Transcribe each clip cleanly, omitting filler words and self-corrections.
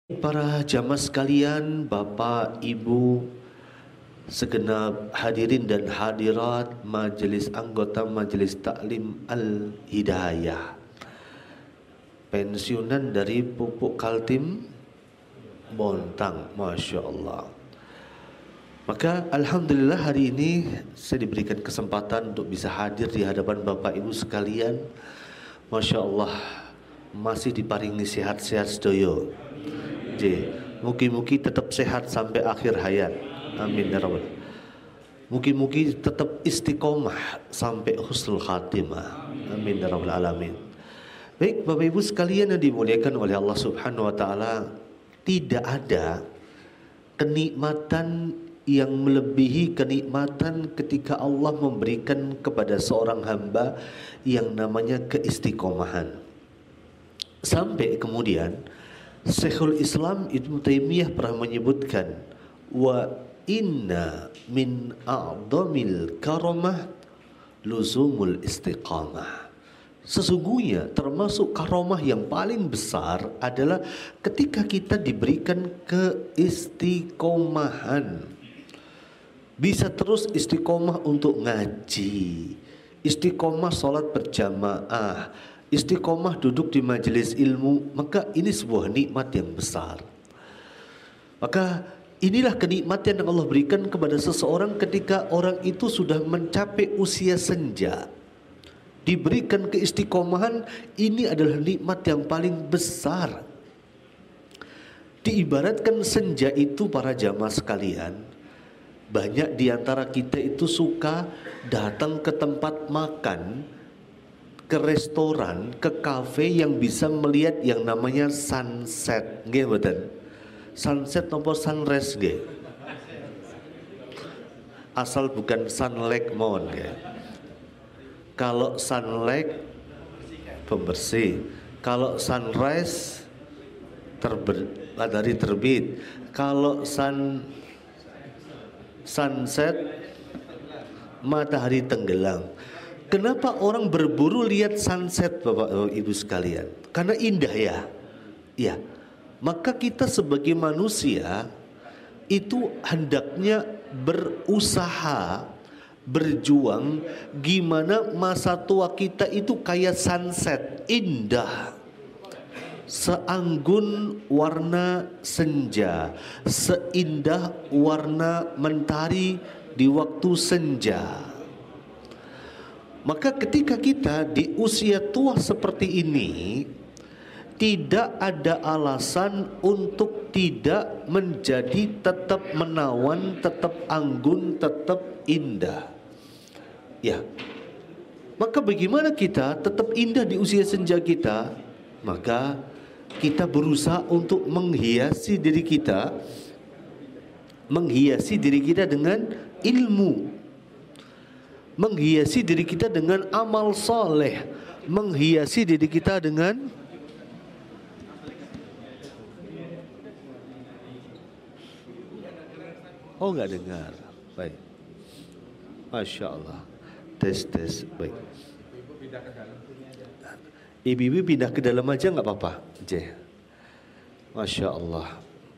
Para jamaah sekalian, Bapak, Ibu, segenap hadirin dan hadirat majelis anggota Majelis Taklim Al-Hidayah, pensiunan dari Pupuk Kaltim Bontang, Masya Allah. Maka Alhamdulillah hari ini saya diberikan kesempatan untuk bisa hadir di hadapan Bapak Ibu sekalian. Masya Allah, masih diparingi sehat-sehat sedoyo. Mugi-mugi tetap sehat sampai akhir hayat. Amin ya rabbal. Mugi-mugi tetap istiqomah sampai husnul khatimah. Amin ya rabbal alamin. Baik Bapak Ibu sekalian yang dimuliakan oleh Allah Subhanahu wa taala, tidak ada kenikmatan yang melebihi kenikmatan ketika Allah memberikan kepada seorang hamba yang namanya keistiqomahan. Sampai kemudian Syekhul Islam Ibnu Taimiyah pernah menyebutkan, wa inna min a'dhamil karamah luzumul istiqamah. Sesungguhnya termasuk karamah yang paling besar adalah ketika kita diberikan keistiqomahan. Bisa terus istiqomah untuk ngaji, istiqomah sholat berjamaah, istiqomah duduk di majelis ilmu, maka ini sebuah nikmat yang besar. Maka inilah kenikmatan yang Allah berikan kepada seseorang ketika orang itu sudah mencapai usia senja. Diberikan keistiqomahan, ini adalah nikmat yang paling besar. Diibaratkan senja itu para jamaah sekalian, banyak diantara kita itu suka datang ke tempat makan, ke restoran, ke kafe yang bisa melihat yang namanya sunset, nggih mboten? Sunset nopo sunrise nggih? Asal bukan sunlight mawon nggih. Kalau sunlight pembersih, kalau sunrise matahari terbit, kalau sunset matahari tenggelam. Kenapa orang berburu lihat sunset Bapak Ibu sekalian? Karena indah ya. Ya. Maka kita sebagai manusia itu hendaknya berusaha, berjuang gimana masa tua kita itu kayak sunset, indah. Seanggun warna senja, seindah warna mentari di waktu senja. Maka ketika kita di usia tua seperti ini, tidak ada alasan untuk tidak menjadi tetap menawan, tetap anggun, tetap indah. Ya. Maka bagaimana kita tetap indah di usia senja kita? Maka kita berusaha untuk menghiasi diri kita dengan ilmu, menghiasi diri kita dengan amal soleh, menghiasi diri kita dengan nggak dengar. Baik, Masya Allah. Tes baik. Ibu pindah ke dalam aja nggak apa-apa. Masya Allah.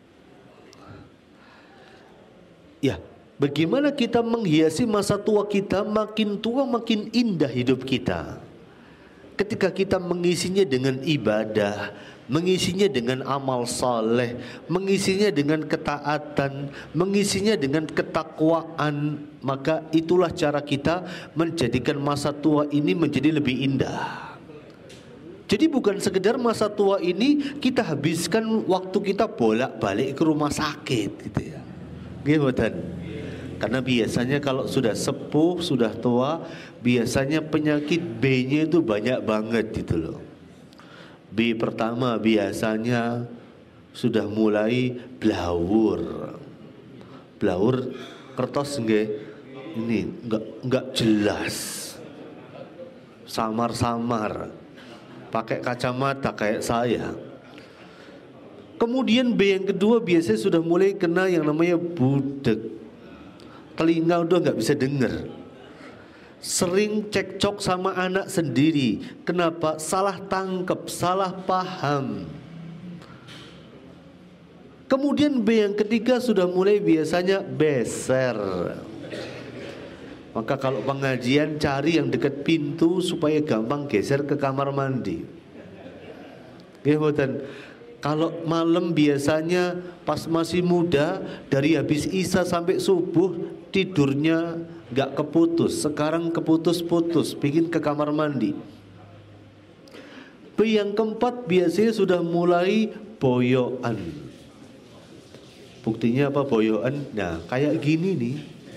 Ya. Bagaimana kita menghiasi masa tua kita, makin tua makin indah hidup kita. Ketika kita mengisinya dengan ibadah, mengisinya dengan amal saleh, mengisinya dengan ketaatan, mengisinya dengan ketakwaan, maka itulah cara kita menjadikan masa tua ini menjadi lebih indah. Jadi bukan sekedar masa tua ini kita habiskan waktu kita bolak-balik ke rumah sakit gitu ya. Gimana? Karena biasanya kalau sudah sepuh, sudah tua, biasanya penyakit B-nya itu banyak banget gitu loh. B pertama biasanya sudah mulai blawur. Blawur kertas nggih. Ini enggak jelas. Samar-samar. Pakai kacamata kayak saya. Kemudian B yang kedua biasanya sudah mulai kena yang namanya budek. Telinga udah nggak bisa dengar. Sering cekcok sama anak sendiri. Kenapa? Salah tangkap, salah paham. Kemudian B yang ketiga sudah mulai biasanya beser. Maka kalau pengajian cari yang dekat pintu supaya gampang geser ke kamar mandi. Kalau malam biasanya pas masih muda dari habis isya sampai subuh tidurnya gak keputus. Sekarang keputus-putus, bikin ke kamar mandi. B yang keempat biasanya sudah mulai boyoan. Buktinya apa boyoan? Nah kayak gini nih,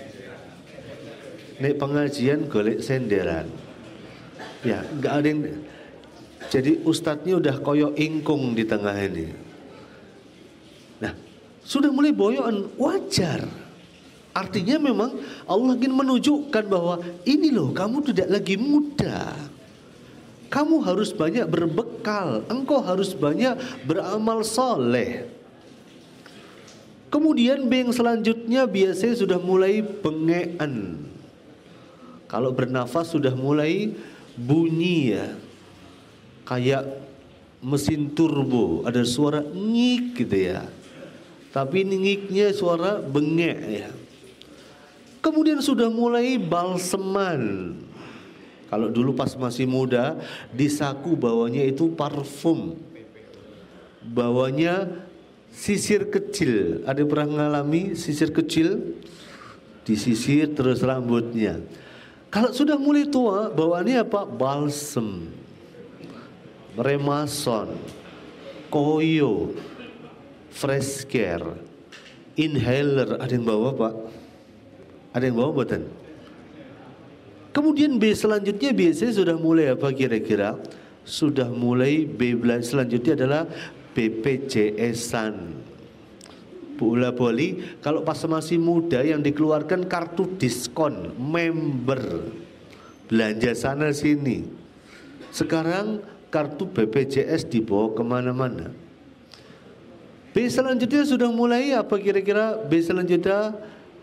nek pengajian golek senderan, ya nggak ada yang. Jadi ustadznya udah koyo ingkung di tengah ini. Nah sudah mulai boyoan, wajar. Artinya memang Allah ingin menunjukkan bahwa ini loh, kamu tidak lagi muda. Kamu harus banyak berbekal, engkau harus banyak beramal soleh. Kemudian B yang selanjutnya biasanya sudah mulai bengean. Kalau bernafas sudah mulai bunyi ya, kayak mesin turbo, ada suara ngik gitu ya. Tapi ngiknya suara bengek ya. Kemudian sudah mulai balseman. Kalau dulu pas masih muda di saku bawahnya itu parfum, bawahnya sisir kecil. Ada yang pernah mengalami sisir kecil? Disisir terus rambutnya. Kalau sudah mulai tua bawaannya apa? Balsem, remason, koyo, fresh care, inhaler. Ada yang bawa Pak? Ada yang bawa buatan? Kemudian B selanjutnya biasanya sudah mulai apa kira-kira? Sudah mulai B selanjutnya adalah BPJS-an. Bola boli kalau pas masih muda yang dikeluarkan kartu diskon, member, belanja sana sini. Sekarang kartu BPJS dibawa kemana-mana. B selanjutnya sudah mulai apa kira-kira? B selanjutnya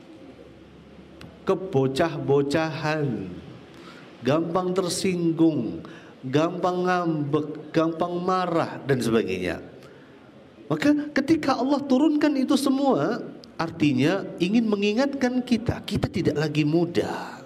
kebocah-bocahan, gampang tersinggung, gampang ngambek, gampang marah dan sebagainya. Maka ketika Allah turunkan itu semua, artinya ingin mengingatkan kita, kita tidak lagi muda.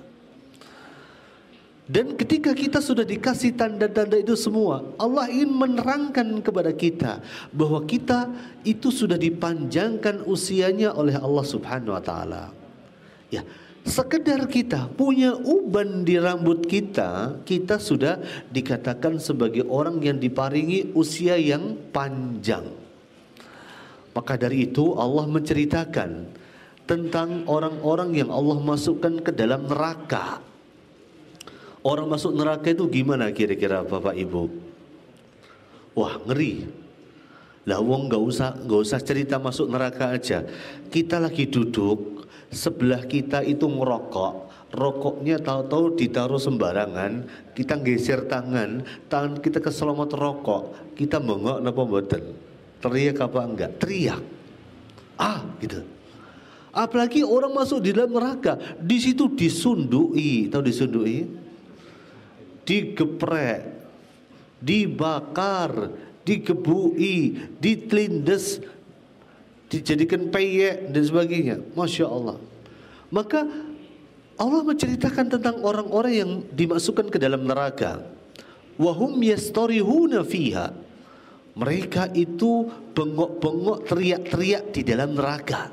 Dan ketika kita sudah dikasih tanda-tanda itu semua, Allah ingin menerangkan kepada kita bahwa kita itu sudah dipanjangkan usianya oleh Allah Subhanahu wa taala. Ya, sekedar kita punya uban di rambut kita, kita sudah dikatakan sebagai orang yang diparingi usia yang panjang. Maka dari itu Allah menceritakan tentang orang-orang yang Allah masukkan ke dalam neraka. Orang masuk neraka itu gimana kira-kira Bapak Ibu? Wah, ngeri. Lah wong nggak usah cerita masuk neraka aja. Kita lagi duduk, sebelah kita itu ngerokok, rokoknya tahu-tahu ditaruh sembarangan, kita geser tangan kita keselomot rokok, kita bengok napa mboten? Teriak apa enggak? Teriak. Gitu. Apalagi orang masuk di dalam neraka, di situ disundui, tahu disundui? Digeprek, dibakar, digebui, ditelindes, dijadikan peyek dan sebagainya. Masya Allah. Maka Allah menceritakan tentang orang-orang yang dimasukkan ke dalam neraka. Wahum yastarihuna fiha. Mereka itu bengok-bengok, teriak-teriak di dalam neraka.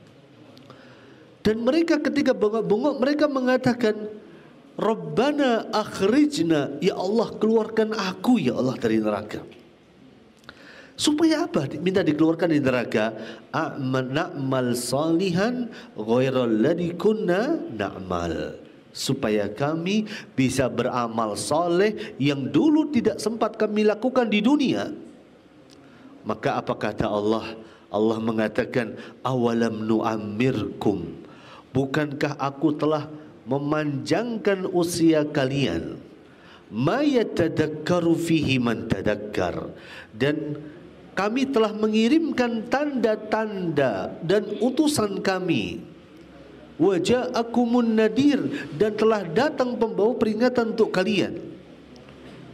Dan mereka ketika bengok-bengok mereka mengatakan, Rabbana akhrijna, ya Allah keluarkan aku ya Allah dari neraka. Supaya apa? Minta dikeluarkan dari neraka. Na'mal salihan ghairal ladzi kunna na'mal. Supaya kami bisa beramal soleh yang dulu tidak sempat kami lakukan di dunia. Maka apa kata Allah? Allah mengatakan, awalam nu'ammirkum, bukankah aku telah memanjangkan usia kalian? Ma yatadakkaru fihi man tadakkar, dan kami telah mengirimkan tanda-tanda dan utusan kami. Wa ja'akumun nadir, dan telah datang pembawa peringatan untuk kalian.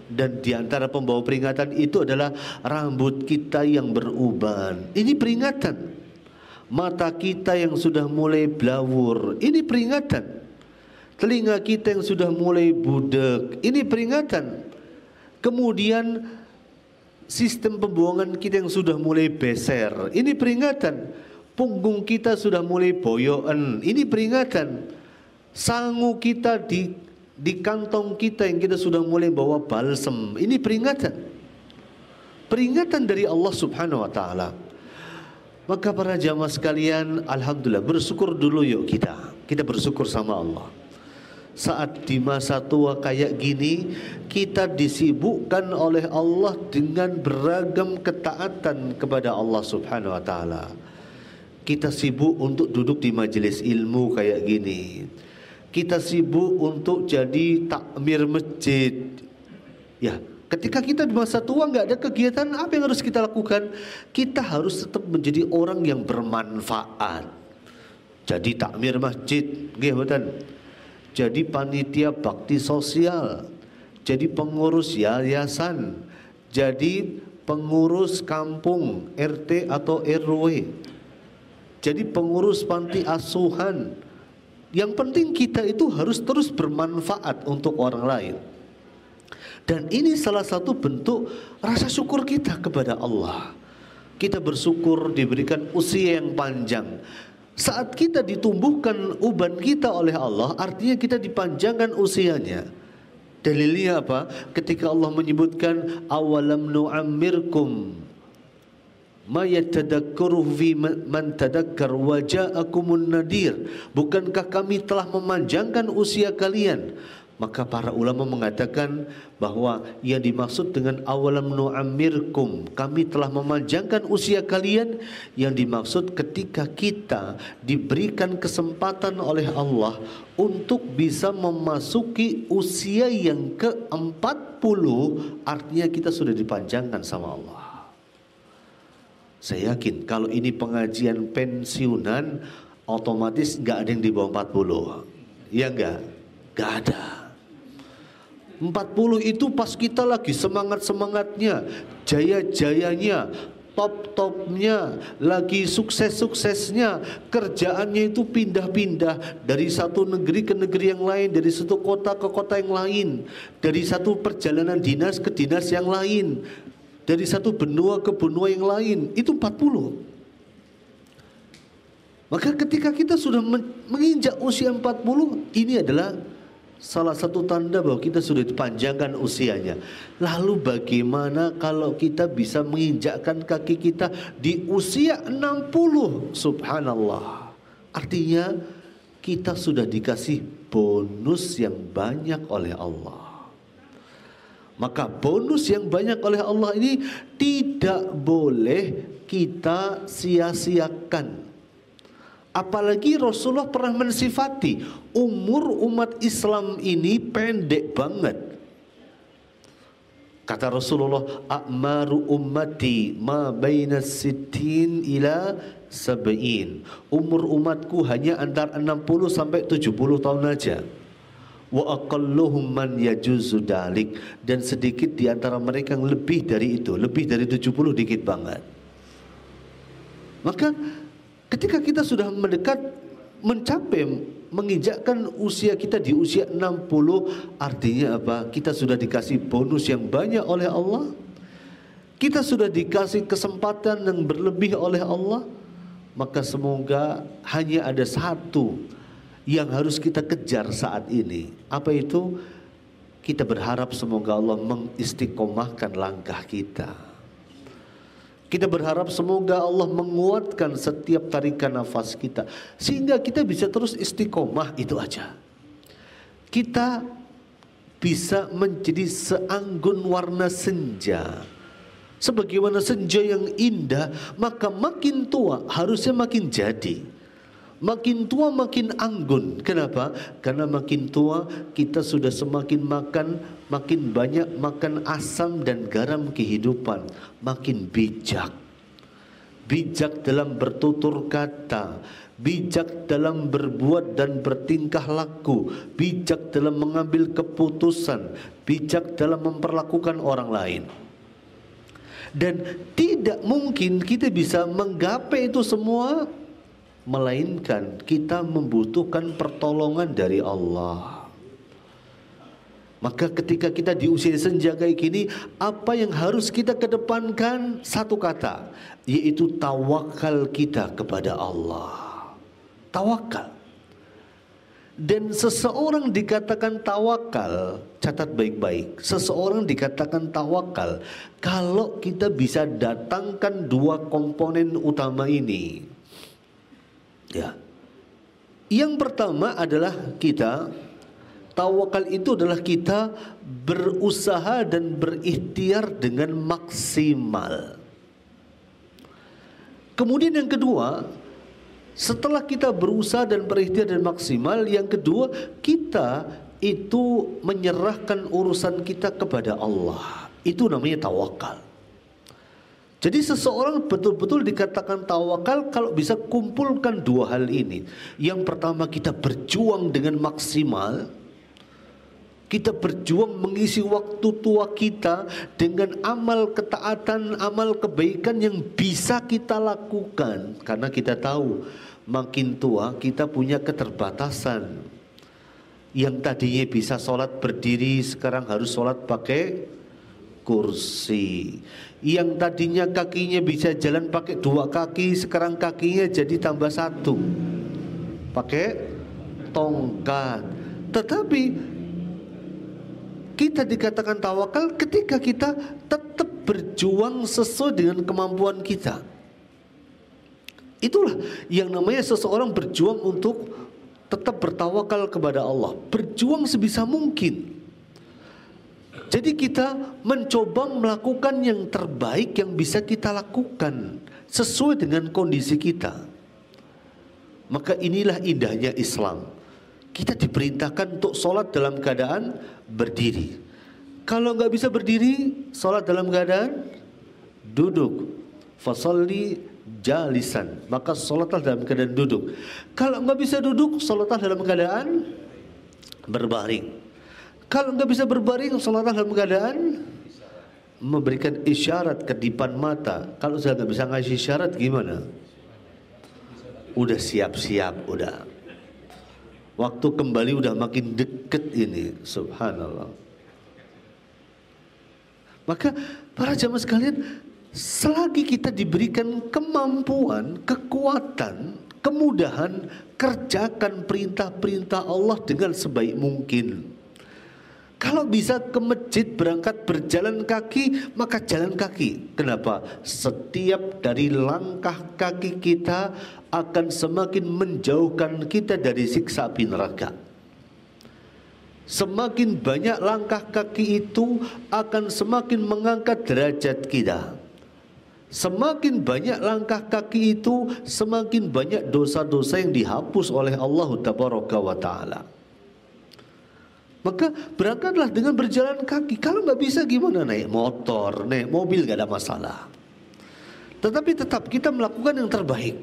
Dan di antara pembawa peringatan itu adalah rambut kita yang beruban. Ini peringatan. Mata kita yang sudah mulai blawur. Ini peringatan. Telinga kita yang sudah mulai budek. Ini peringatan. Kemudian sistem pembuangan kita yang sudah mulai beser. Ini peringatan. Punggung kita sudah mulai boyoan. Ini peringatan. Sangu kita di kantong kita yang kita sudah mulai bawa balsem. Ini peringatan. Peringatan dari Allah Subhanahu wa taala. Maka para jamaah sekalian, alhamdulillah, bersyukur dulu yuk kita. Kita bersyukur sama Allah. Saat di masa tua kayak gini, kita disibukkan oleh Allah dengan beragam ketaatan kepada Allah Subhanahu wa taala. Kita sibuk untuk duduk di majelis ilmu kayak gini. Kita sibuk untuk jadi takmir masjid. Ya, ketika kita di masa tua nggak ada kegiatan, apa yang harus kita lakukan? Kita harus tetap menjadi orang yang bermanfaat. Jadi takmir masjid, nggih mboten? Jadi panitia bakti sosial, jadi pengurus yayasan, jadi pengurus kampung RT atau RW, jadi pengurus panti asuhan. Yang penting kita itu harus terus bermanfaat untuk orang lain. Dan ini salah satu bentuk rasa syukur kita kepada Allah. Kita bersyukur diberikan usia yang panjang. Saat kita ditumbuhkan uban kita oleh Allah, artinya kita dipanjangkan usianya. Dalilnya apa? Ketika Allah menyebutkan awalam nu'ammirkum ma yatadakkaru fi man tadakkar wa ja'akumun nadir. Bukankah kami telah memanjangkan usia kalian? Maka para ulama mengatakan bahwa yang dimaksud dengan awalam nu'ammirkum, kami telah memanjangkan usia kalian, yang dimaksud ketika kita diberikan kesempatan oleh Allah untuk bisa memasuki usia yang ke-40, artinya kita sudah dipanjangkan sama Allah. Saya yakin kalau ini pengajian pensiunan, otomatis nggak ada yang di bawah 40. Ya nggak ada. 40 itu pas kita lagi semangat-semangatnya, jaya-jayanya, top-topnya, lagi sukses-suksesnya, kerjaannya itu pindah-pindah dari satu negeri ke negeri yang lain, dari satu kota ke kota yang lain, dari satu perjalanan dinas ke dinas yang lain, dari satu benua ke benua yang lain. Itu 40. Maka ketika kita sudah menginjak usia 40, ini adalah salah satu tanda bahwa kita sudah dipanjangkan usianya. Lalu bagaimana kalau kita bisa menginjakkan kaki kita di usia 60? Subhanallah. Artinya kita sudah dikasih bonus yang banyak oleh Allah. Maka bonus yang banyak oleh Allah ini tidak boleh kita sia-siakan. Apalagi Rasulullah pernah mensifati umur umat Islam ini pendek banget. Kata Rasulullah, a'maru ummati ma baina sittin ila sab'in. Umur umatku hanya antara 60 sampai 70 tahun aja. Wa aqalluhum man yajuzu dalik, dan sedikit di antara mereka yang lebih dari itu, lebih dari 70 dikit banget. Maka ketika kita sudah mencapai menginjakkan usia kita di usia 60, artinya apa? Kita sudah dikasih bonus yang banyak oleh Allah. Kita sudah dikasih kesempatan yang berlebih oleh Allah. Maka semoga hanya ada satu yang harus kita kejar saat ini. Apa itu? Kita berharap semoga Allah mengistiqomahkan langkah kita. Kita berharap semoga Allah menguatkan setiap tarikan nafas kita, sehingga kita bisa terus istiqomah, itu aja. Kita bisa menjadi seanggun warna senja. Sebagaimana senja yang indah, maka makin tua harusnya makin jadi. Makin tua makin anggun. Kenapa? Karena makin tua kita sudah semakin makin banyak makan asam dan garam kehidupan, makin bijak. bijak dalam bertutur kata, bijak dalam berbuat dan bertingkah laku, bijak dalam mengambil keputusan, bijak dalam memperlakukan orang lain. Dan tidak mungkin kita bisa menggapai itu semua, melainkan kita membutuhkan pertolongan dari Allah. Maka ketika kita di usia senja kayak gini, apa yang harus kita kedepankan? Satu kata, yaitu tawakal kita kepada Allah. Tawakal. Dan seseorang dikatakan tawakal, catat baik-baik, seseorang dikatakan tawakal kalau kita bisa datangkan dua komponen utama ini. Ya. Yang pertama adalah kita, tawakal itu adalah kita berusaha dan berikhtiar dengan maksimal. Kemudian yang kedua, setelah kita berusaha dan berikhtiar dan maksimal, yang kedua kita itu menyerahkan urusan kita kepada Allah. Itu namanya tawakal. Jadi seseorang betul-betul dikatakan tawakal kalau bisa kumpulkan dua hal ini. Yang pertama, kita berjuang dengan maksimal. Kita berjuang mengisi waktu tua kita dengan amal ketaatan, amal kebaikan yang bisa kita lakukan. Karena kita tahu makin tua kita punya keterbatasan. Yang tadinya bisa sholat berdiri sekarang harus sholat pakai kursi. Yang tadinya kakinya bisa jalan pakai dua kaki, sekarang kakinya jadi tambah satu, pakai tongkat. Tetapi kita dikatakan tawakal ketika kita tetap berjuang sesuai dengan kemampuan kita. Itulah yang namanya seseorang berjuang untuk tetap bertawakal kepada Allah. Berjuang sebisa mungkin. Jadi kita mencoba melakukan yang terbaik yang bisa kita lakukan sesuai dengan kondisi kita. Maka inilah indahnya Islam. Kita diperintahkan untuk sholat dalam keadaan berdiri. Kalau nggak bisa berdiri, sholat dalam keadaan duduk. Fasalli jalisan, maka sholatlah dalam keadaan duduk. Kalau nggak bisa duduk, sholatlah dalam keadaan berbaring. Kalau nggak bisa berbaring, sholatlah dalam keadaan memberikan isyarat kedipan mata. Kalau sudah nggak bisa ngasih isyarat gimana? Udah siap-siap, udah. Waktu kembali udah makin deket ini, subhanallah. Maka para jamaah sekalian, selagi kita diberikan kemampuan, kekuatan, kemudahan, kerjakan perintah-perintah Allah dengan sebaik mungkin. Kalau bisa ke masjid berangkat berjalan kaki, maka jalan kaki. Kenapa? Setiap dari langkah kaki kita akan semakin menjauhkan kita dari siksa api neraka. Semakin banyak langkah kaki itu akan semakin mengangkat derajat kita. Semakin banyak langkah kaki itu, semakin banyak dosa-dosa yang dihapus oleh Allah Tabaraka wa Ta'ala. Maka berangkatlah dengan berjalan kaki. Kalau nggak bisa gimana? Naik motor, naik mobil, nggak ada masalah. Tetapi tetap kita melakukan yang terbaik.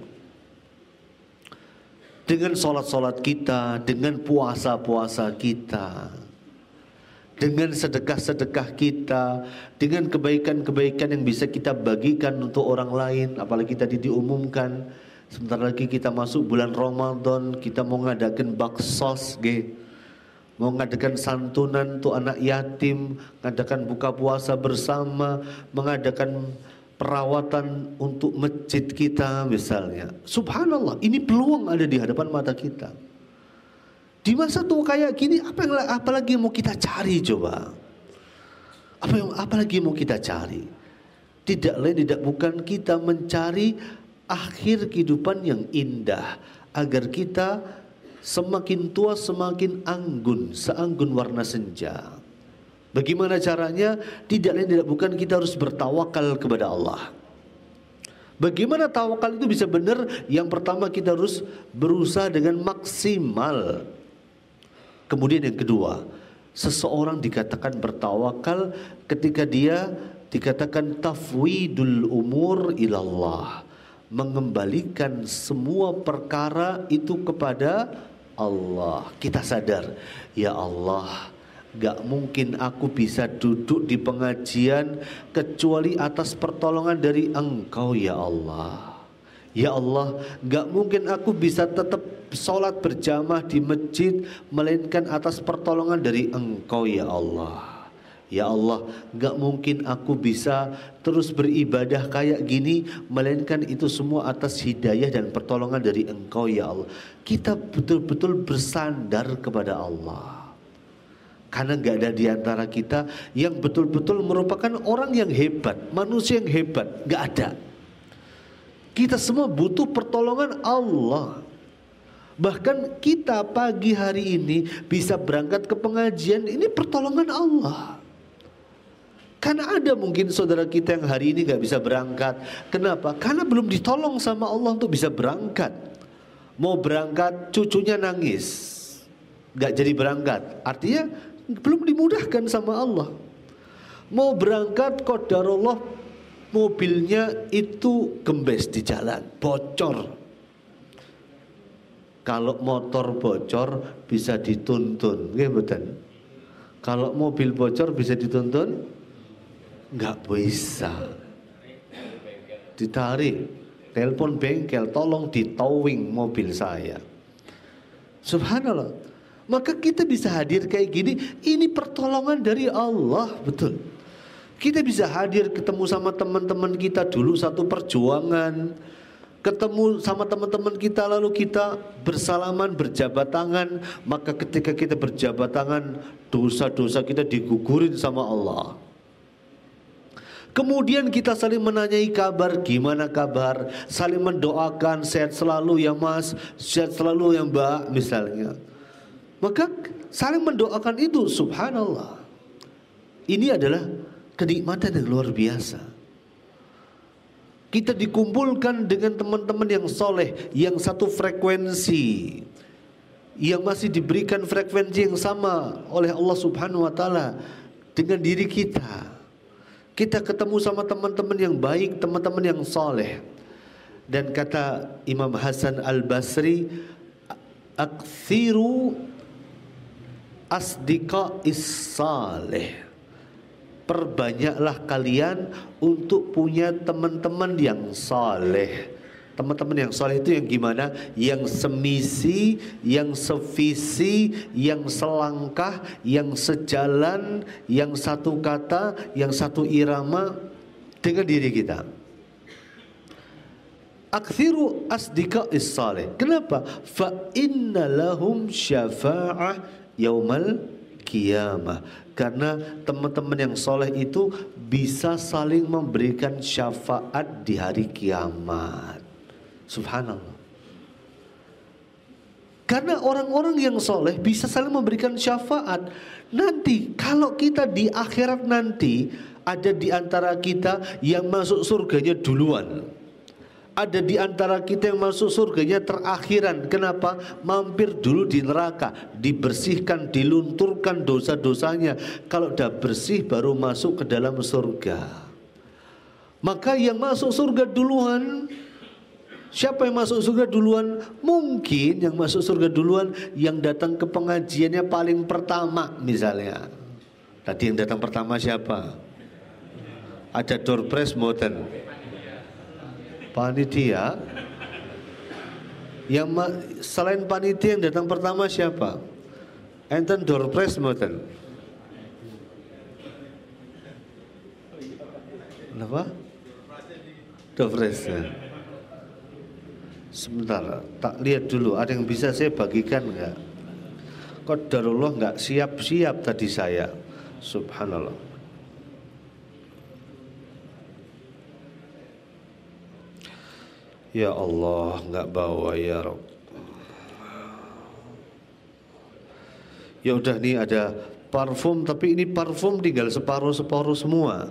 Dengan sholat-sholat kita, dengan puasa-puasa kita, dengan sedekah-sedekah kita, dengan kebaikan-kebaikan yang bisa kita bagikan untuk orang lain. Apalagi tadi diumumkan, sebentar lagi kita masuk bulan Ramadan, kita mau ngadakan baksos, mau ngadakan santunan untuk anak yatim, ngadakan buka puasa bersama, mengadakan perawatan untuk masjid kita misalnya. Subhanallah, ini peluang ada di hadapan mata kita. Di masa tua kayak gini, apalagi mau kita cari coba? Apalagi mau kita cari? Tidak lain tidak bukan kita mencari akhir kehidupan yang indah, agar kita semakin tua semakin anggun, seanggun warna senja. Bagaimana caranya? Tidak lain tidak bukan kita harus bertawakal kepada Allah. Bagaimana tawakal itu bisa benar? Yang pertama kita harus berusaha dengan maksimal. Kemudian yang kedua, seseorang dikatakan bertawakal ketika dia dikatakan tafwidul umur ilallah, mengembalikan semua perkara itu kepada Allah. Kita sadar, ya Allah, gak mungkin aku bisa duduk di pengajian kecuali atas pertolongan dari Engkau ya Allah. Ya Allah, gak mungkin aku bisa tetap sholat berjamaah di masjid melainkan atas pertolongan dari Engkau ya Allah. Ya Allah, gak mungkin aku bisa terus beribadah kayak gini melainkan itu semua atas hidayah dan pertolongan dari Engkau ya Allah. Kita betul-betul bersandar kepada Allah. Karena gak ada di antara kita yang betul-betul merupakan orang yang hebat, manusia yang hebat, gak ada. Kita semua butuh pertolongan Allah. Bahkan kita pagi hari ini bisa berangkat ke pengajian, ini pertolongan Allah. Karena ada mungkin saudara kita yang hari ini gak bisa berangkat. Kenapa? Karena belum ditolong sama Allah untuk bisa berangkat. Mau berangkat cucunya nangis, gak jadi berangkat. Artinya belum dimudahkan sama Allah. Mau berangkat qadarullah mobilnya itu gembes di jalan, bocor. Kalau motor bocor bisa dituntun, nggih mboten? Kalau mobil bocor bisa dituntun? Enggak bisa. Ditarik, telepon bengkel, tolong ditowing mobil saya. Subhanallah. Maka kita bisa hadir kayak gini, ini pertolongan dari Allah, betul. Kita bisa hadir ketemu sama teman-teman kita dulu satu perjuangan, ketemu sama teman-teman kita lalu kita bersalaman, berjabat tangan. Maka ketika kita berjabat tangan, dosa-dosa kita digugurin sama Allah. Kemudian kita saling menanyai kabar, gimana kabar, saling mendoakan, sehat selalu ya mas, sehat selalu ya mbak misalnya. Maka saling mendoakan itu, subhanallah. Ini adalah kenikmatan yang luar biasa. Kita dikumpulkan dengan teman-teman yang soleh, yang satu frekuensi, yang masih diberikan frekuensi yang sama oleh Allah subhanahu wa ta'ala dengan diri kita. Kita ketemu sama teman-teman yang baik, teman-teman yang soleh. Dan kata Imam Hasan Al-Basri, akthiru asdiqais salih. Perbanyaklah kalian untuk punya teman-teman yang soleh. Teman-teman yang soleh itu yang gimana? Yang semisi, yang sevisi, yang selangkah, yang sejalan, yang satu kata, yang satu irama dengan diri kita. Akthiru asdiqais salih. Kenapa? Fa inna lahum syafa'ah yaumal qiyamah. Karena teman-teman yang soleh itu bisa saling memberikan syafaat di hari kiamat. Subhanallah. Karena orang-orang yang soleh bisa saling memberikan syafaat. Nanti kalau kita di akhirat nanti, ada di antara kita yang masuk surganya duluan, ada di antara kita yang masuk surganya terakhiran. Kenapa? Mampir dulu di neraka, dibersihkan, dilunturkan dosa-dosanya. Kalau udah bersih baru masuk ke dalam surga. Maka yang masuk surga duluan, siapa yang masuk surga duluan? Mungkin yang masuk surga duluan yang datang ke pengajiannya paling pertama misalnya. Tadi yang datang pertama siapa? Ada door prize mboten? Panitia. Yang selain panitia yang datang pertama siapa? Enten door prize mboten? Kenapa? Door prize ya. Sebentar, tak lihat dulu. Ada yang bisa saya bagikan enggak? Qadarullah enggak siap-siap tadi saya. Subhanallah. Ya Allah, enggak bawa ya Rabb. Ya udah nih ada parfum, tapi ini parfum tinggal separuh-separuh semua.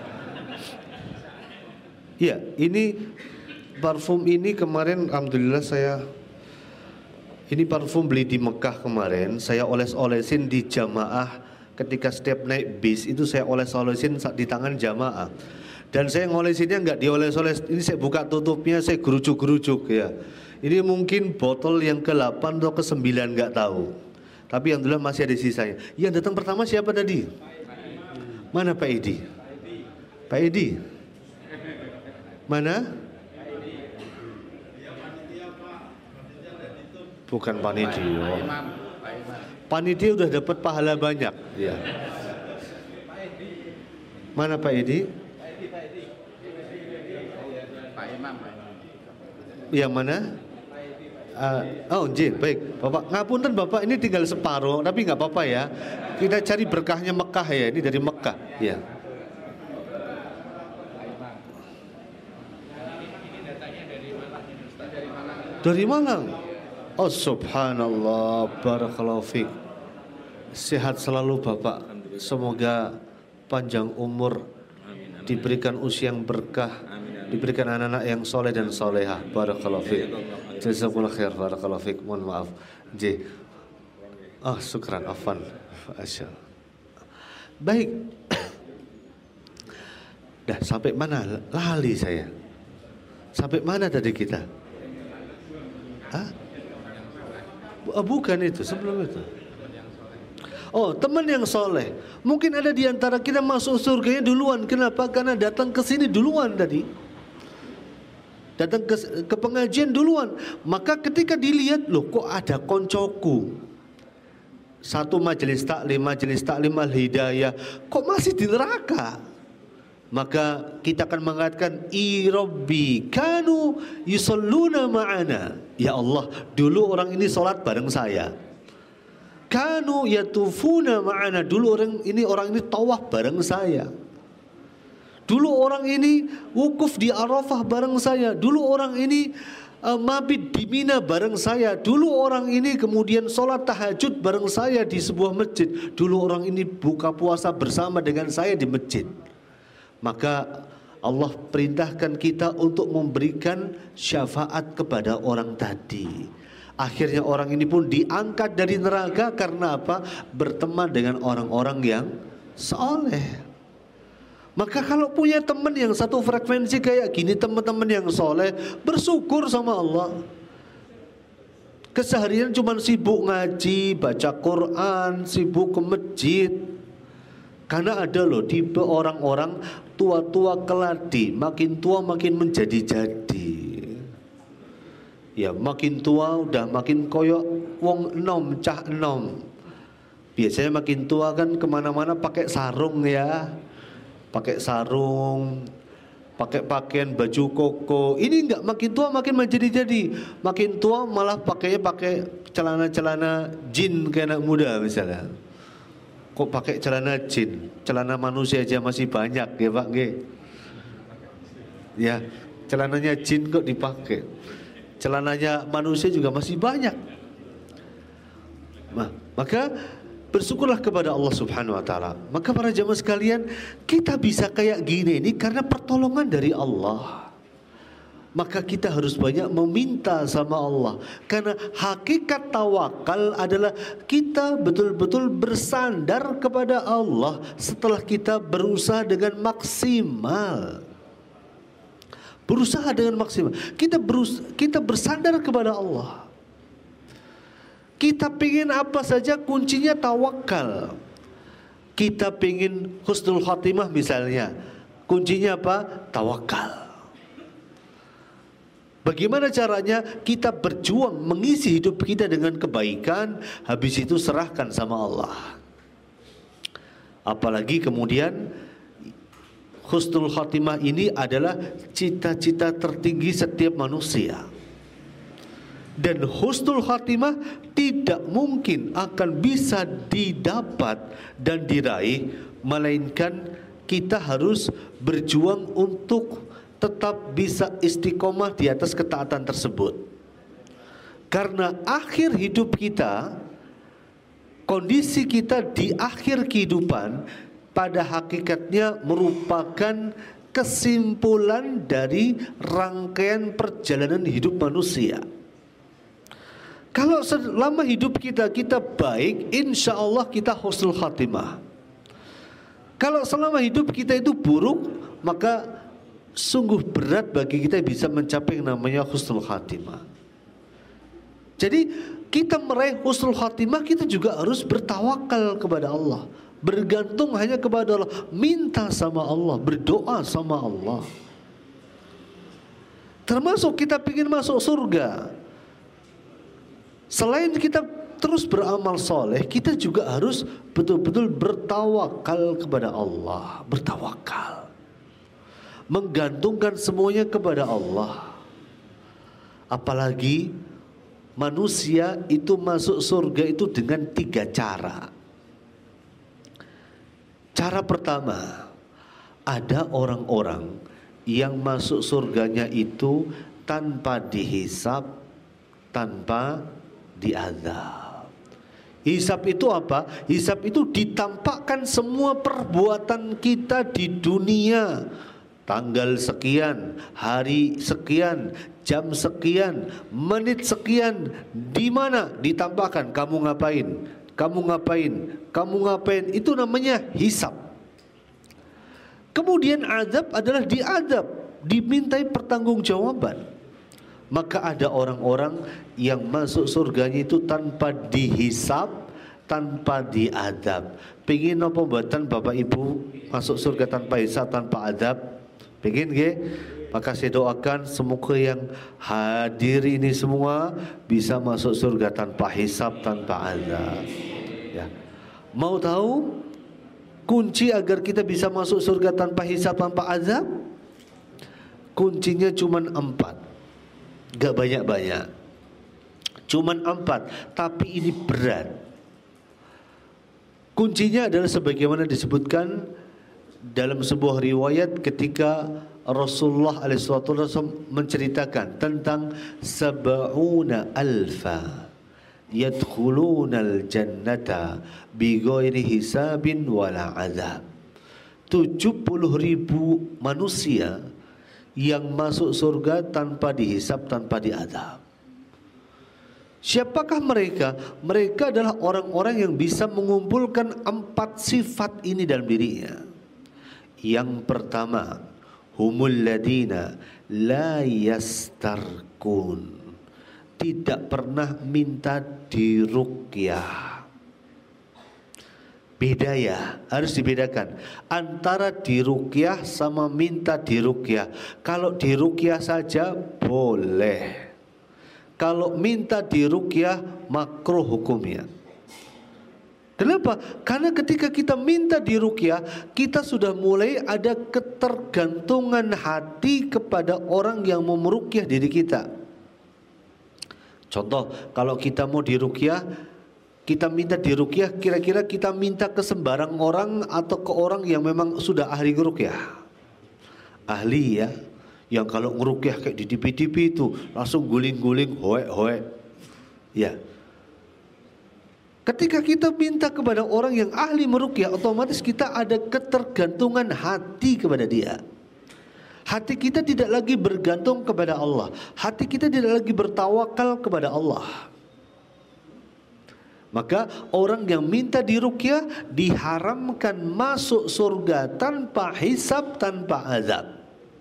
Ya, ini parfum ini kemarin alhamdulillah ini parfum beli di Mekah kemarin, saya oles-olesin di jamaah ketika setiap naik bis itu saya oles-olesin di tangan jamaah. Dan saya ngolesinnya nggak dioles-oles, ini saya buka tutupnya, saya gerucuk-gerucuk ya. Ini mungkin botol yang ke-8 atau ke-9 nggak tahu. Tapi yang dulu masih ada sisanya. Yang datang pertama siapa tadi? Mana Pak Edi? Pak Edi? Mana? Bukan panitia. Panitia udah dapat pahala banyak. Ya. Mana Pak Edi? Yang mana? Oh, Jin, baik. Bapak, ngapunten Bapak, ini tinggal separuh, tapi nggak apa-apa ya. Kita cari berkahnya Mekah ya, ini dari Mekah. Ya. Dari Malang. Oh, subhanallah, barakallahu fiik. Sehat selalu Bapak. Semoga panjang umur, diberikan usia yang berkah, diberikan anak-anak yang soleh dan solehah. Barakallahu fiik. Jazakumullah khair. Barakallahu fiik. Mohon maaf. J. Syukran. Afwan. Masyaallah. Baik. Dah sampai mana? Lali saya. Sampai mana tadi kita? Bukan itu, sebelum itu. Oh, teman yang soleh. Mungkin ada di antara kita masuk surganya duluan. Kenapa? Karena datang ke sini duluan tadi. Datang ke pengajian duluan. Maka ketika dilihat, loh kok ada koncoku. Satu majelis taklim al-hidayah. Kok masih di neraka? Maka kita akan mengatakan, Rabbi kanu yusalluna ma'ana. Ya Allah, dulu orang ini sholat bareng saya. Kanu yatufuna ma'ana. Dulu orang ini tawaf bareng saya. Dulu orang ini wukuf di Arafah bareng saya. Dulu orang ini mabit di Mina bareng saya. Dulu orang ini kemudian sholat tahajud bareng saya di sebuah masjid. Dulu orang ini buka puasa bersama dengan saya di masjid. Maka Allah perintahkan kita untuk memberikan syafaat kepada orang tadi. Akhirnya orang ini pun diangkat dari neraka karena apa? Berteman dengan orang-orang yang soleh. Maka kalau punya teman yang satu frekuensi kayak gini, teman-teman yang soleh, bersyukur sama Allah. Keseharian cuma sibuk ngaji, baca Quran, sibuk ke masjid. Karena ada loh tipe orang-orang tua-tua keladi, makin tua makin menjadi-jadi. Ya makin tua udah makin koyok wong enom, cah enom. Biasanya makin tua kan kemana-mana pakai sarung ya. Pakai sarung, pakai pakaian baju koko. Ini enggak, makin tua makin menjadi-jadi. Makin tua malah pakai celana-celana jin kayak anak muda misalnya. Kok pakai celana jin? Celana manusia aja masih banyak ya Pak G. Ya, celananya jin kok dipakai. Celananya manusia juga masih banyak. Maka bersyukurlah kepada Allah Subhanahu wa taala. Maka para jamaah sekalian, kita bisa kayak gini ini karena pertolongan dari Allah. Maka kita harus banyak meminta sama Allah. Karena hakikat tawakal adalah kita betul-betul bersandar kepada Allah setelah kita berusaha dengan maksimal. Berusaha dengan maksimal. Kita bersandar kepada Allah. Kita pingin apa saja, kuncinya tawakal. Kita pingin husnul khatimah misalnya, kuncinya apa? Tawakal. Bagaimana caranya? Kita berjuang mengisi hidup kita dengan kebaikan, habis itu serahkan sama Allah. Apalagi kemudian husnul khatimah ini adalah cita-cita tertinggi setiap manusia. Dan husnul khatimah tidak mungkin akan bisa didapat dan diraih, melainkan kita harus berjuang untuk tetap bisa istiqomah di atas ketaatan tersebut. Karena akhir hidup kita, kondisi kita di akhir kehidupan pada hakikatnya merupakan kesimpulan dari rangkaian perjalanan hidup manusia. Kalau selama hidup kita baik, insya Allah kita husnul khatimah. Kalau selama hidup kita itu buruk, maka sungguh berat bagi kita bisa mencapai yang namanya husnul khatimah. Jadi kita meraih husnul khatimah, kita juga harus bertawakal kepada Allah, bergantung hanya kepada Allah, minta sama Allah, berdoa sama Allah. Termasuk kita ingin masuk surga, selain kita terus beramal soleh, kita juga harus betul-betul bertawakal kepada Allah, bertawakal, menggantungkan semuanya kepada Allah. Apalagi manusia itu masuk surga itu dengan 3 cara. Cara pertama, ada orang-orang yang masuk surganya itu tanpa dihisab, tanpa diazab. Hisab itu apa? Hisab itu ditampakkan semua perbuatan kita di dunia. Tanggal sekian, hari sekian, jam sekian, menit sekian, di mana ditampakkan kamu ngapain, kamu ngapain, kamu ngapain, itu namanya hisab. Kemudian azab adalah diadab, dimintai pertanggungjawaban. Maka ada orang-orang yang masuk surganya itu tanpa dihisab, tanpa diadab. Pengen apa buatan Bapak Ibu masuk surga tanpa hisab, tanpa adab? Pengen ke? Maka saya doakan semoga yang hadir ini semua bisa masuk surga tanpa hisab, tanpa azab. Ya. Mau tahu kunci agar kita bisa masuk surga tanpa hisab, tanpa azab? Kuncinya cuma 4, gak banyak-banyak, cuma 4, tapi ini berat. Kuncinya adalah sebagaimana disebutkan dalam sebuah riwayat ketika Rasulullah SAW menceritakan tentang 70,000 yadkhulunal jannata bighairi hisabin wala azab. 70,000 manusia yang masuk surga tanpa dihisab, tanpa diazab. Siapakah mereka? Mereka adalah orang-orang yang bisa mengumpulkan 4 sifat ini dalam dirinya. Yang pertama, humul ladina la yastarkun, tidak pernah minta diruqyah. Beda ya, harus dibedakan antara diruqyah sama minta diruqyah. Kalau diruqyah saja boleh, kalau minta diruqyah makruh hukumnya. Kenapa? Karena ketika kita minta diruqyah, kita sudah mulai ada ketergantungan hati kepada orang yang mau meruqyah diri kita. Contoh, kalau kita mau diruqyah, kita minta diruqyah, kira-kira kita minta ke sembarang orang atau ke orang yang memang sudah ahli ngeruqyah? Ahli ya, yang kalau ngeruqyah kayak di TV-TV itu langsung guling-guling, hoe-hoe. Ya. Ketika kita minta kepada orang yang ahli meruqyah, otomatis kita ada ketergantungan hati kepada dia. Hati kita tidak lagi bergantung kepada Allah, hati kita tidak lagi bertawakal kepada Allah. Maka orang yang minta diruqyah diharamkan masuk surga tanpa hisab, tanpa azab.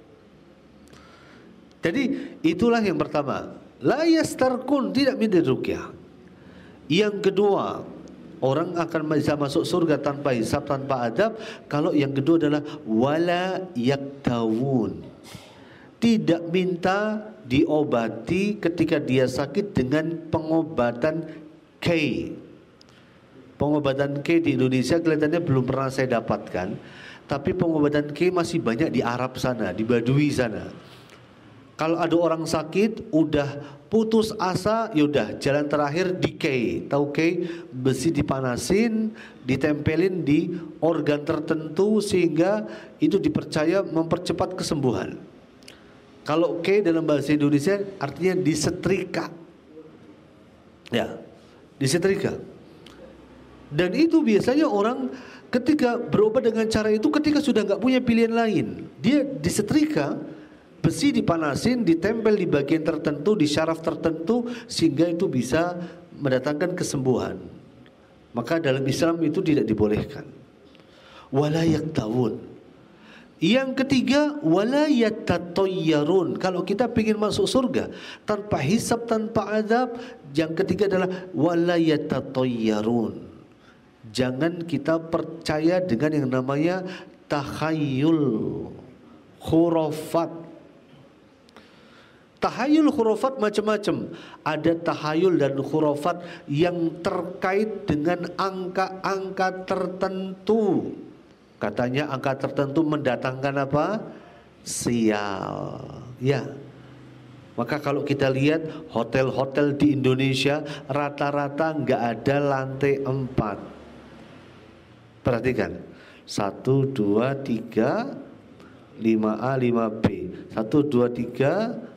Jadi itulah yang pertama, la yastarkun, tidak minta diruqyah. Yang kedua, orang akan bisa masuk surga tanpa hisab, tanpa adab. Kalau yang kedua adalah wala yaktawun, tidak minta diobati ketika dia sakit dengan pengobatan K. Pengobatan K di Indonesia kelihatannya belum pernah saya dapatkan, tapi pengobatan K masih banyak di Arab sana, di Badui sana. Kalau ada orang sakit, udah putus asa, yaudah jalan terakhir di K. Tahu K? Besi dipanasin, ditempelin di organ tertentu sehingga itu dipercaya mempercepat kesembuhan. Kalau K dalam bahasa Indonesia artinya disetrika. Ya, disetrika. Dan itu biasanya orang ketika berobat dengan cara itu, ketika sudah nggak punya pilihan lain, dia disetrika. Besi dipanasin, ditempel di bagian tertentu, di syaraf tertentu, sehingga itu bisa mendatangkan kesembuhan. Maka dalam Islam itu tidak dibolehkan. Wala yaktawun, Yang ketiga, wala yatatayyarun. Kalau kita ingin masuk surga tanpa hisab, tanpa azab, yang ketiga adalah wala yatatayyarun. Jangan kita percaya dengan yang namanya takhayul, khurafat. Tahayul khurafat macam-macam. Ada tahayul dan khurafat yang terkait dengan angka-angka tertentu. Katanya angka tertentu mendatangkan apa? Sial. Ya. Maka kalau kita lihat hotel-hotel di Indonesia rata-rata nggak ada lantai 4. Perhatikan. 1, 2, 3, 5A, 5B. 1, 2, 3,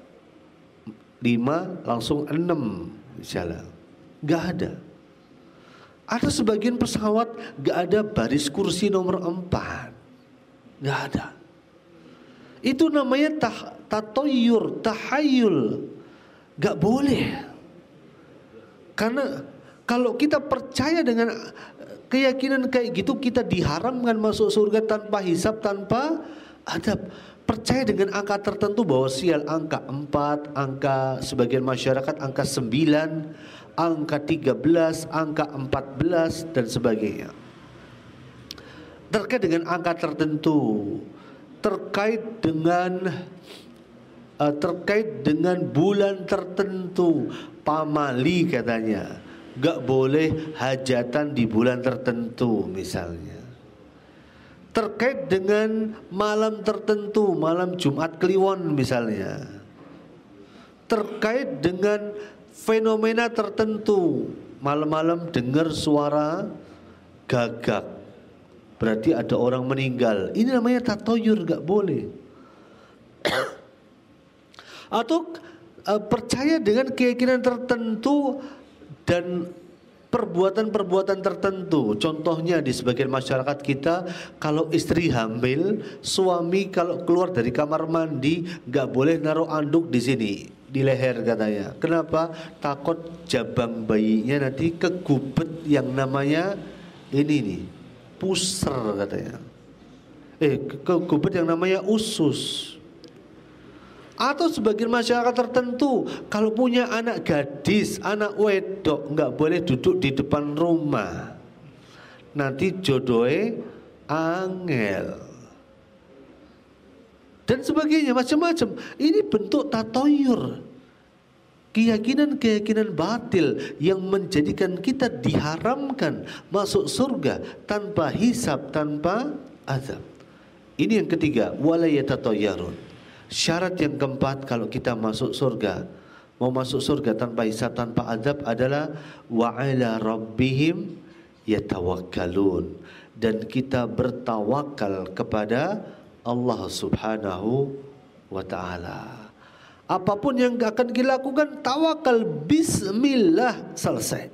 5 langsung 6 misalnya. Gak ada. Ada sebagian pesawat gak ada baris kursi nomor 4. Gak ada. Itu namanya tatoyur, tahayul. Gak boleh. Karena kalau kita percaya dengan keyakinan kayak gitu, kita diharamkan masuk surga tanpa hisab, tanpa adab. Percaya dengan angka tertentu bahwa sial, angka 4, angka sebagian masyarakat angka 9, angka 13, angka 14 dan sebagainya. Terkait dengan angka tertentu, terkait dengan bulan tertentu, pamali katanya, gak boleh hajatan di bulan tertentu misalnya. Terkait dengan malam tertentu, malam Jumat Kliwon misalnya. Terkait dengan fenomena tertentu, malam-malam dengar suara gagak, berarti ada orang meninggal. Ini namanya tatoyur, gak boleh. Atau percaya dengan keyakinan tertentu dan perbuatan-perbuatan tertentu. Contohnya di sebagian masyarakat kita, kalau istri hamil, suami kalau keluar dari kamar mandi nggak boleh naruh anduk di sini, di leher katanya. Kenapa? Takut jabang bayinya nanti kegubet yang namanya ini nih, puser katanya. Kegubet yang namanya usus. Atau sebagian masyarakat tertentu kalau punya anak gadis, anak wedok, nggak boleh duduk di depan rumah, nanti jodohnya angel dan sebagainya, macam-macam. Ini bentuk tatoyur, keyakinan-keyakinan batil yang menjadikan kita diharamkan masuk surga tanpa hisab, tanpa azab. Ini yang ketiga, wala yatatayyarun. Syarat yang keempat kalau kita masuk surga, mau masuk surga tanpa hisab, tanpa azab adalah wa ala rabbihim yatawakkalun, dan kita bertawakal kepada Allah Subhanahu wa taala. Apapun yang akan kita lakukan, tawakal, bismillah, selesai.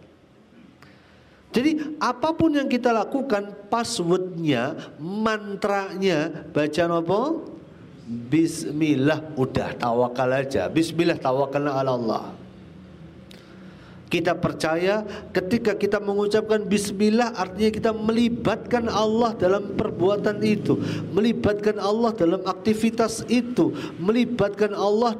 Jadi apapun yang kita lakukan, passwordnya, mantranya, bacaan apa? Bismillah, udah tawakal aja. Bismillah, tawakalna ala Allah. Kita percaya ketika kita mengucapkan bismillah, artinya kita melibatkan Allah dalam perbuatan itu, melibatkan Allah dalam aktivitas itu, melibatkan Allah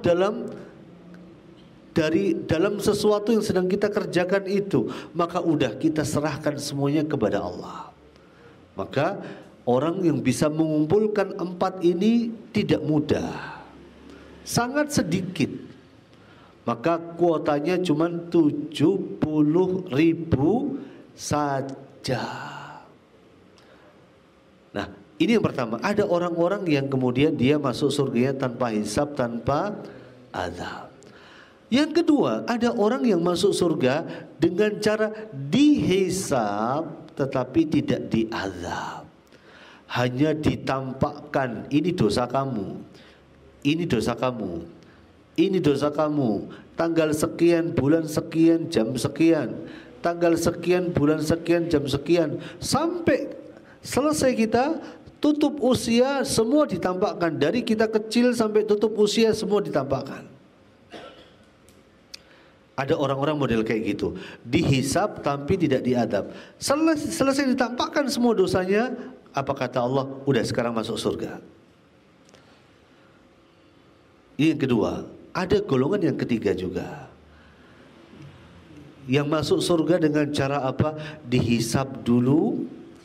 dalam sesuatu yang sedang kita kerjakan itu. Maka udah kita serahkan semuanya kepada Allah. Maka orang yang bisa mengumpulkan 4 ini tidak mudah, sangat sedikit. Maka kuotanya cuma 70.000 saja. Nah, ini yang pertama. Ada orang-orang yang kemudian dia masuk surganya tanpa hisab, tanpa azab. Yang kedua, ada orang yang masuk surga dengan cara dihisab tetapi tidak diazab. Hanya ditampakkan, ini dosa kamu, ini dosa kamu, ini dosa kamu, tanggal sekian, bulan sekian, jam sekian, tanggal sekian, bulan sekian, jam sekian, sampai selesai kita tutup usia, semua ditampakkan. Dari kita kecil sampai tutup usia, semua ditampakkan. Ada orang-orang model kayak gitu, dihisab tapi tidak diadab. Selesai ditampakkan semua dosanya, apa kata Allah? Udah, sekarang masuk surga. Ini yang kedua. Ada golongan yang ketiga juga, yang masuk surga dengan cara apa? Dihisab dulu,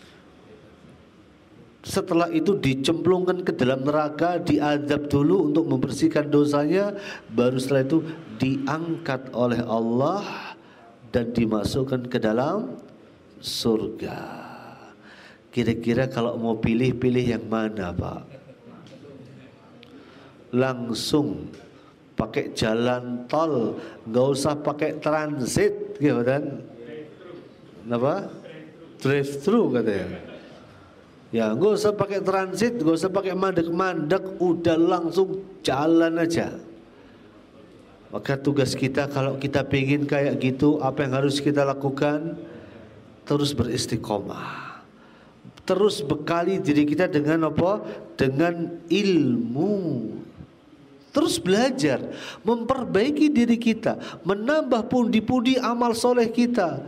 setelah itu dicemplungkan ke dalam neraka, diazab dulu untuk membersihkan dosanya, baru setelah itu diangkat oleh Allah dan dimasukkan ke dalam surga. Kira-kira kalau mau pilih yang mana, Pak? Langsung pakai jalan tol, nggak usah pakai transit, gitu kan? Apa? Drive thru katanya. Ya, nggak usah pakai transit, nggak usah pakai mandek-mandek, udah langsung jalan aja. Maka tugas kita kalau kita pengen kayak gitu, apa yang harus kita lakukan? Terus beristiqomah. Terus bekali diri kita dengan apa? Dengan ilmu. Terus belajar, memperbaiki diri kita, menambah pundi-pundi amal soleh kita.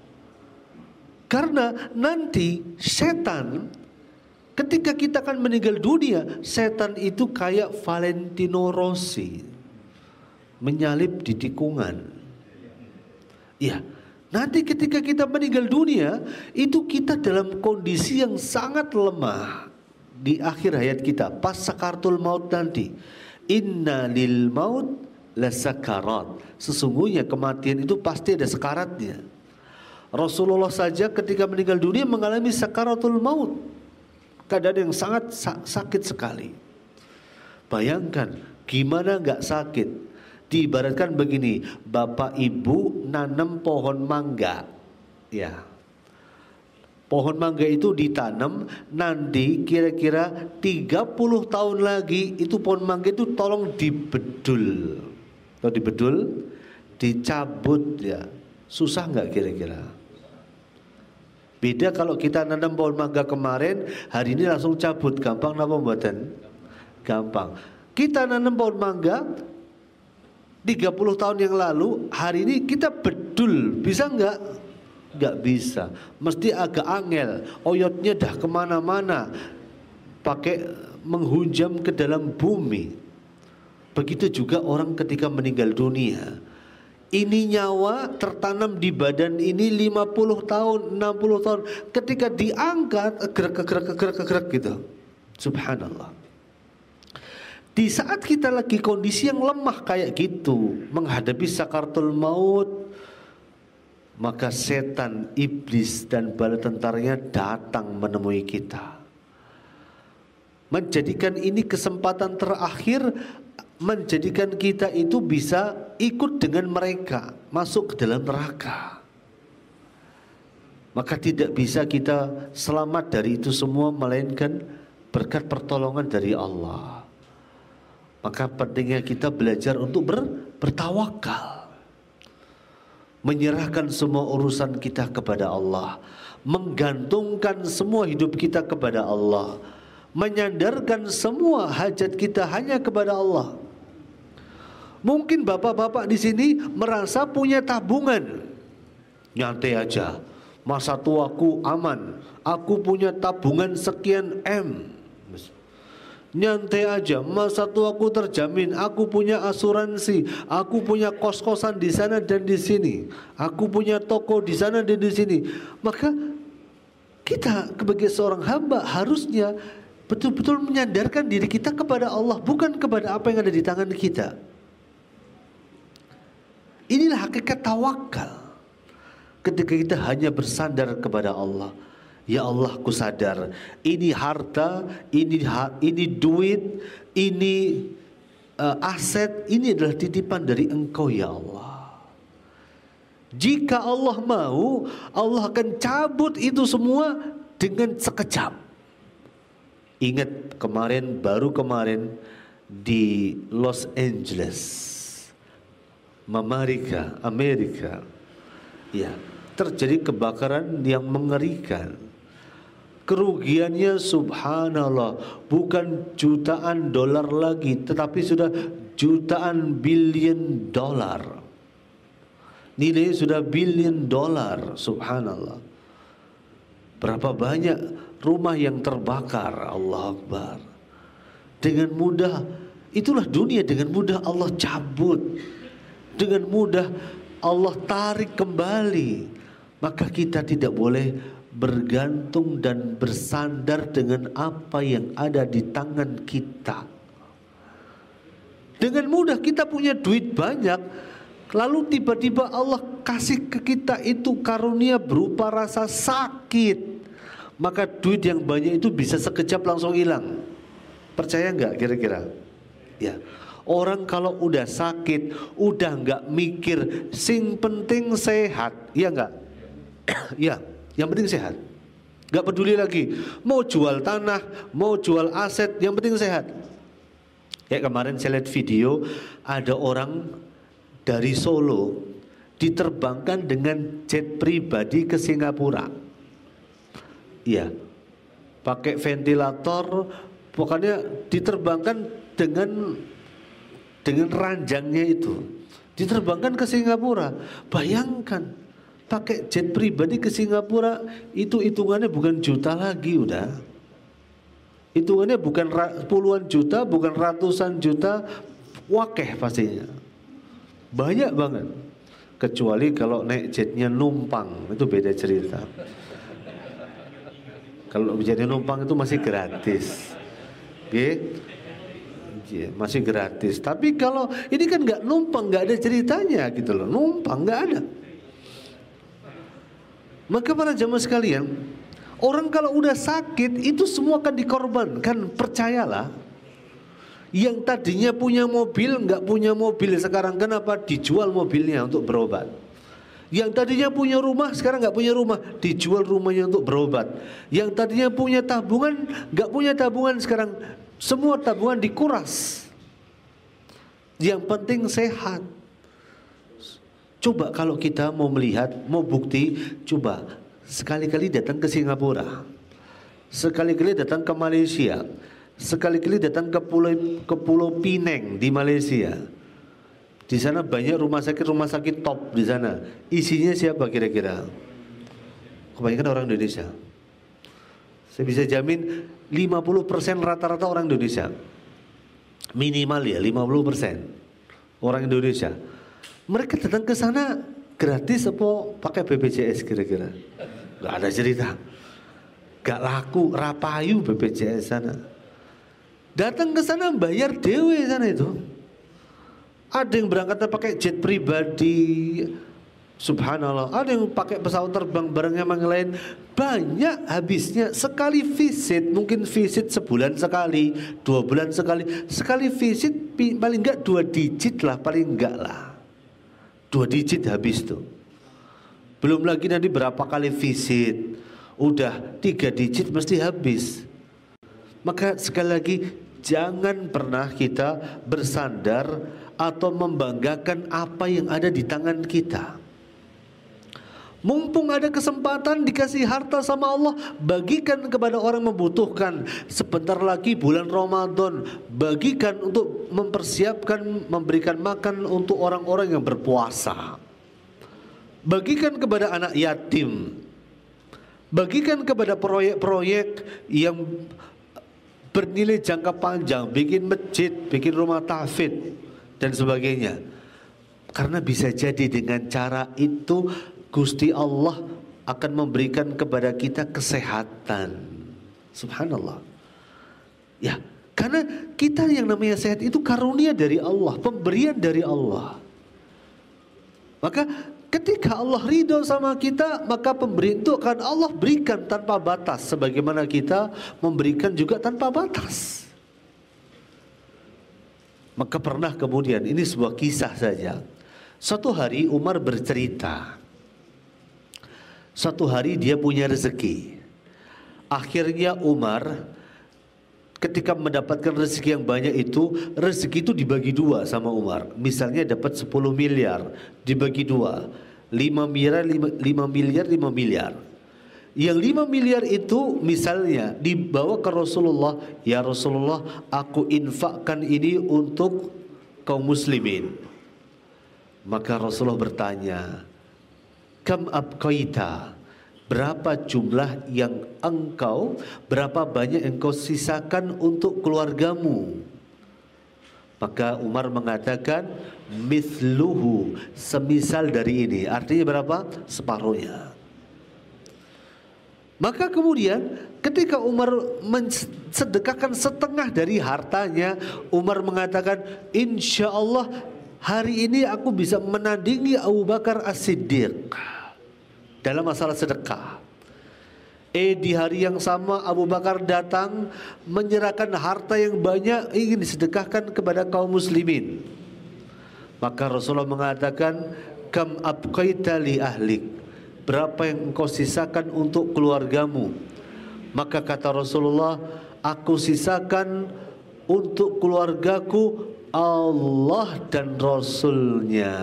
Karena nanti setan, ketika kita akan meninggal dunia, setan itu kayak Valentino Rossi, menyalip di tikungan. Ya, nanti ketika kita meninggal dunia, itu kita dalam kondisi yang sangat lemah di akhir hayat kita, pas sakaratul maut nanti. Inna lil maut lasakarat. Sesungguhnya kematian itu pasti ada sekaratnya. Rasulullah saja ketika meninggal dunia mengalami sakaratul maut, keadaan yang sangat sakit sekali. Bayangkan gimana nggak sakit. Diibaratkan begini, bapak ibu nanam pohon mangga, ya. Pohon mangga itu ditanam, nanti kira-kira 30 tahun lagi itu pohon mangga itu tolong dibedul. Kalau dibedul, dicabut ya. Susah nggak kira-kira? Beda kalau kita nanam pohon mangga kemarin, hari ini langsung cabut, gampang napa mboten? Gampang. Kita nanam pohon mangga 30 tahun yang lalu, hari ini kita bedul, bisa nggak? Nggak bisa, mesti agak angel, oyotnya dah kemana-mana, pakai menghunjam ke dalam bumi. Begitu juga orang ketika meninggal dunia, ini nyawa tertanam di badan ini 50 tahun, 60 tahun, ketika diangkat gerak gitu. Subhanallah. Di saat kita lagi kondisi yang lemah kayak gitu, menghadapi sakaratul maut, maka setan, iblis dan bala tentaranya datang menemui kita, menjadikan ini kesempatan terakhir, menjadikan kita itu bisa ikut dengan mereka masuk ke dalam neraka. Maka tidak bisa kita selamat dari itu semua melainkan berkat pertolongan dari Allah. Maka pentingnya kita belajar untuk bertawakal, menyerahkan semua urusan kita kepada Allah, menggantungkan semua hidup kita kepada Allah, menyandarkan semua hajat kita hanya kepada Allah. Mungkin bapak-bapak di sini merasa punya tabungan, nyantai aja, masa tuaku aman, aku punya tabungan sekian M. Nyantai aja, masa tuaku terjamin, aku punya asuransi, aku punya kos-kosan di sana dan di sini, aku punya toko di sana dan di sini. Maka kita sebagai seorang hamba harusnya betul-betul menyandarkan diri kita kepada Allah, bukan kepada apa yang ada di tangan kita. Inilah hakikat tawakal. Ketika kita hanya bersandar kepada Allah. Ya Allah, ku sadar ini harta, ini duit, ini aset, ini adalah titipan dari Engkau ya Allah. Jika Allah mau, Allah akan cabut itu semua dengan sekejap. Ingat baru kemarin di Los Angeles, Amerika, ya, terjadi kebakaran yang mengerikan. Kerugiannya subhanallah bukan jutaan dolar lagi, tetapi sudah jutaan billion dolar. Nilainya sudah billion dolar, subhanallah. Berapa banyak rumah yang terbakar, Allah Akbar. Dengan mudah itulah dunia dengan mudah Allah cabut, dengan mudah Allah tarik kembali. Maka kita tidak boleh bergantung dan bersandar dengan apa yang ada di tangan kita. Dengan mudah kita punya duit banyak, lalu tiba-tiba Allah kasih ke kita itu karunia berupa rasa sakit. Maka duit yang banyak itu bisa sekejap langsung hilang. Percaya nggak kira-kira? Ya. Orang kalau udah sakit, udah nggak mikir, sing penting sehat, ya nggak? Ya, yang penting sehat. Nggak peduli lagi, mau jual tanah, mau jual aset, yang penting sehat. Kayak kemarin saya lihat video, ada orang dari Solo diterbangkan dengan jet pribadi ke Singapura. Iya, pakai ventilator, pokoknya diterbangkan dengan ranjangnya itu, diterbangkan ke Singapura. Bayangkan, pakai jet pribadi ke Singapura, itu hitungannya bukan juta lagi udah. Hitungannya bukan puluhan juta, bukan ratusan juta, wakeh pastinya. Banyak banget. Kecuali kalau naik jetnya numpang, itu beda cerita. Kalau jetnya numpang itu masih gratis. Oke? Masih gratis. Tapi kalau ini kan nggak numpang, nggak ada ceritanya gitu loh. Numpang nggak ada. Maka para jamaah sekalian, orang kalau udah sakit itu semua akan dikorbankan. Percayalah. Yang tadinya punya mobil nggak punya mobil sekarang, kenapa? Dijual mobilnya untuk berobat. Yang tadinya punya rumah sekarang nggak punya rumah, dijual rumahnya untuk berobat. Yang tadinya punya tabungan nggak punya tabungan, sekarang semua tabungan dikuras. Yang penting sehat. Coba kalau kita mau melihat, mau bukti, coba sekali-kali datang ke Singapura, sekali-kali datang ke Malaysia, sekali-kali datang ke Pulau Pinang di Malaysia. Di sana banyak rumah sakit top di sana. Isinya siapa kira-kira? Kebanyakan orang Indonesia. Saya bisa jamin 50% rata-rata orang Indonesia. Minimal ya 50% orang Indonesia. Mereka datang ke sana gratis apa pakai BPJS kira-kira? Gak ada cerita. Gak laku, rapayu BPJS sana. Datang ke sana bayar dewe sana itu. Ada yang berangkatnya pakai jet pribadi, subhanallah. Ada yang pakai pesawat terbang barengnya yang lain. Banyak habisnya. Sekali visit, mungkin visit sebulan sekali, 2 bulan sekali. Sekali visit paling enggak 2 digit lah, paling enggak lah. 2 digit habis tuh. Belum lagi nanti berapa kali visit, udah 3 digit mesti habis. Maka sekali lagi, jangan pernah kita bersandar atau membanggakan apa yang ada di tangan kita. Mumpung ada kesempatan dikasih harta sama Allah, bagikan kepada orang membutuhkan. Sebentar lagi bulan Ramadan, bagikan untuk mempersiapkan, memberikan makan untuk orang-orang yang berpuasa. Bagikan kepada anak yatim. Bagikan kepada proyek-proyek yang bernilai jangka panjang, bikin masjid, bikin rumah tahfidz dan sebagainya. Karena bisa jadi dengan cara itu Gusti Allah akan memberikan kepada kita kesehatan. Subhanallah. Ya, karena kita yang namanya sehat itu karunia dari Allah, pemberian dari Allah. Maka ketika Allah ridho sama kita, maka pemberian itu akan Allah berikan tanpa batas, sebagaimana kita memberikan juga tanpa batas. Maka pernah kemudian, ini sebuah kisah saja. Suatu hari Umar bercerita, suatu hari dia punya rezeki. Akhirnya Umar ketika mendapatkan rezeki yang banyak itu, rezeki itu dibagi 2 sama Umar. Misalnya dapat 10 miliar, dibagi 2, 5 miliar, 5 miliar, 5 miliar. Yang 5 miliar itu misalnya dibawa ke Rasulullah, ya Rasulullah, aku infakkan ini untuk kaum muslimin. Maka Rasulullah bertanya, kam abqaita, berapa jumlah yang engkau, berapa banyak engkau sisakan untuk keluargamu? Maka Umar mengatakan mithluhu, semisal dari ini. Artinya berapa? Separuhnya. Maka kemudian ketika Umar mensedekahkan setengah dari hartanya, Umar mengatakan, insya Allah hari ini aku bisa menandingi Abu Bakar As-Siddiq dalam masalah sedekah. Di hari yang sama Abu Bakar datang menyerahkan harta yang banyak ingin disedekahkan kepada kaum muslimin. Maka Rasulullah mengatakan, kam abqaita li ahlik, berapa yang engkau sisakan untuk keluargamu? Maka kata Rasulullah, aku sisakan untuk keluargaku Allah dan Rasulnya.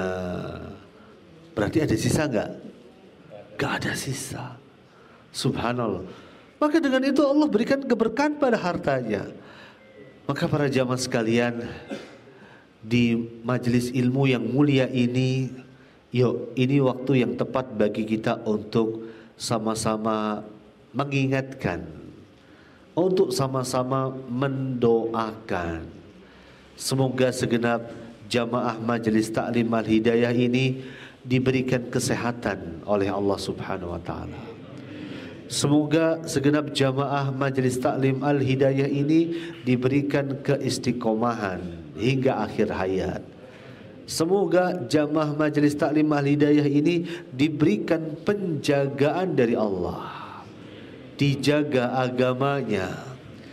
Berarti ada sisa enggak? Enggak ada sisa. Subhanallah. Maka dengan itu Allah berikan keberkahan pada hartanya. Maka para jamaah sekalian, di majelis ilmu yang mulia ini, yuk, ini waktu yang tepat bagi kita untuk sama-sama mengingatkan, untuk sama-sama mendoakan. Semoga segenap jamaah majelis taklim Al-Hidayah ini diberikan kesehatan oleh Allah Subhanahu wa taala. Semoga segenap jamaah majelis taklim Al-Hidayah ini diberikan keistiqomahan hingga akhir hayat. Semoga jamaah majelis taklim Al-Hidayah ini diberikan penjagaan dari Allah, dijaga agamanya,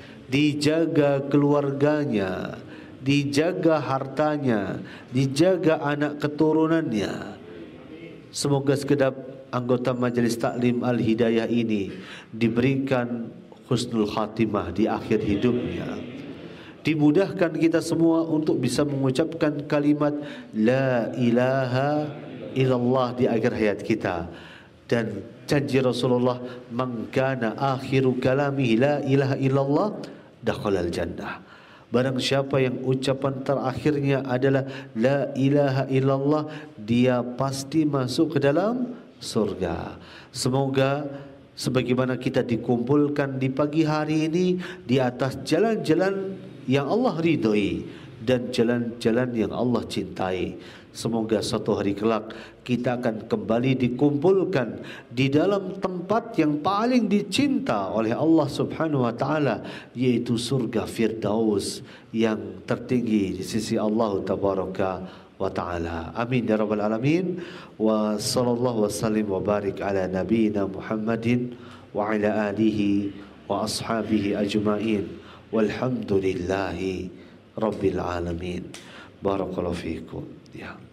dijaga keluarganya, dijaga hartanya, dijaga anak keturunannya. Semoga segenap anggota majelis taklim Al-Hidayah ini diberikan husnul khatimah di akhir hidupnya. Dimudahkan kita semua untuk bisa mengucapkan kalimat la ilaha illallah di akhir hayat kita. Dan janji Rasulullah, man kana akhiru kalamihi la ilaha illallah dakhalal jannah. Barang siapa yang ucapan terakhirnya adalah la ilaha illallah, dia pasti masuk ke dalam surga. Semoga sebagaimana kita dikumpulkan di pagi hari ini di atas jalan-jalan yang Allah ridhoi dan jalan-jalan yang Allah cintai. Semoga suatu hari kelak kita akan kembali dikumpulkan di dalam tempat yang paling dicinta oleh Allah Subhanahu wa taala, yaitu surga Firdaus yang tertinggi di sisi Allah Tabaraka wa ta'ala. Amin ya rabbal alamin. Wa sallallahu wasallim wa barik ala nabiyyina Muhammadin wa ala alihi wa ashabihi ajma'in. Walhamdulillahi rabbil alamin. Barakallahu fiikum. Ya.